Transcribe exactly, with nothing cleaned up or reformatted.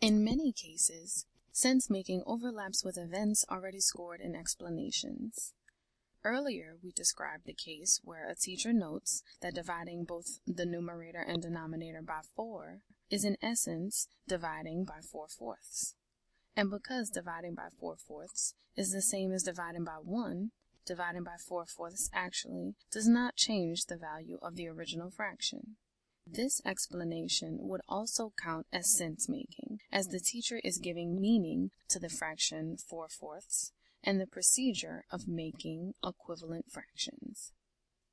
In many cases, sense-making overlaps with events already scored in explanations. Earlier, we described the case where a teacher notes that dividing both the numerator and denominator by four is in essence dividing by four fourths. And because dividing by four fourths is the same as dividing by one, dividing by four fourths actually does not change the value of the original fraction. This explanation would also count as sense-making, as the teacher is giving meaning to the fraction four fourths and the procedure of making equivalent fractions.